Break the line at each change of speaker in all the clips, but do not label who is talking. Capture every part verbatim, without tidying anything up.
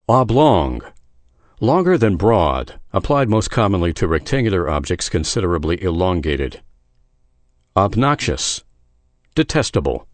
Oblong. Longer than broad, applied most commonly to rectangular objects considerably elongated. Obnoxious. Detestable.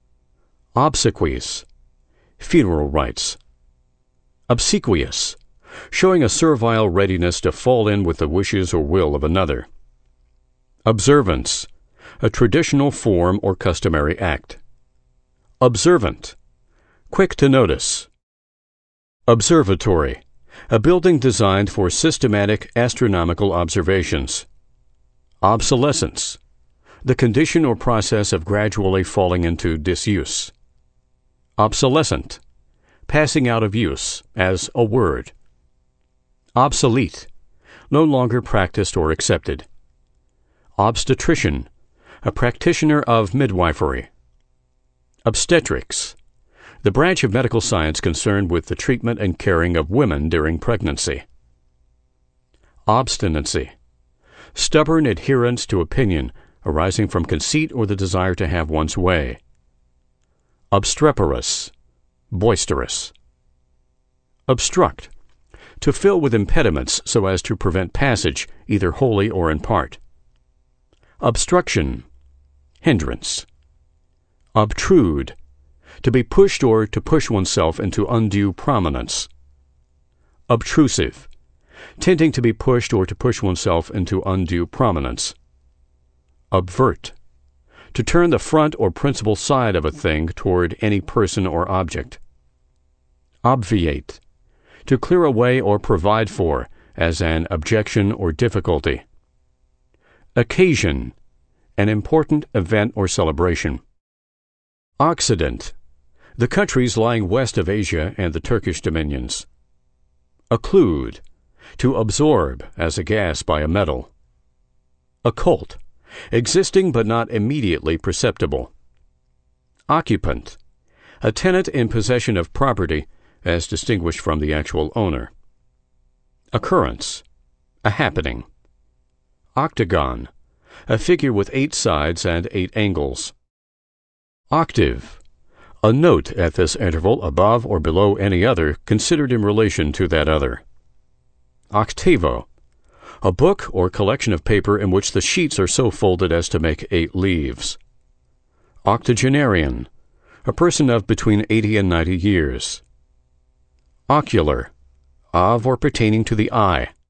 Obsequies. Funeral rites. Obsequious. Showing a servile readiness to fall in with the wishes or will of another. Observance. A traditional form or customary act. Observant. Quick to notice. Observatory. A building designed for systematic astronomical observations. Obsolescence. The condition or process of gradually falling into disuse. Obsolescent. Passing out of use, as a word. Obsolete. No longer practiced or accepted. Obstetrician. A practitioner of midwifery. Obstetrics. The branch of medical science concerned with the treatment and caring of women during pregnancy. Obstinacy. Stubborn adherence to opinion arising from conceit or the desire to have one's way. Obstreperous. Boisterous. Obstruct. To fill with impediments so as to prevent passage, either wholly or in part. Obstruction. Hindrance. Obtrude. To be pushed or to push oneself into undue prominence. Obtrusive. Tending to be pushed or to push oneself into undue prominence. Obvert. To turn the front or principal side of a thing toward any person or object. Obviate. To clear away or provide for, as an objection or difficulty. Occasion. An important event or celebration. Occident. The countries lying west of Asia and the Turkish dominions. Occlude. To absorb, as a gas by a metal. Occult. Existing but not immediately perceptible. Occupant. A tenant in possession of property, as distinguished from the actual owner. Occurrence. A happening. Octagon. A figure with eight sides and eight angles. Octave. A note at this interval above or below any other considered in relation to that other. Octavo. A book or collection of paper in which the sheets are so folded as to make eight leaves. Octogenarian. A person of between eighty and ninety years. Ocular. Of or pertaining to the eye.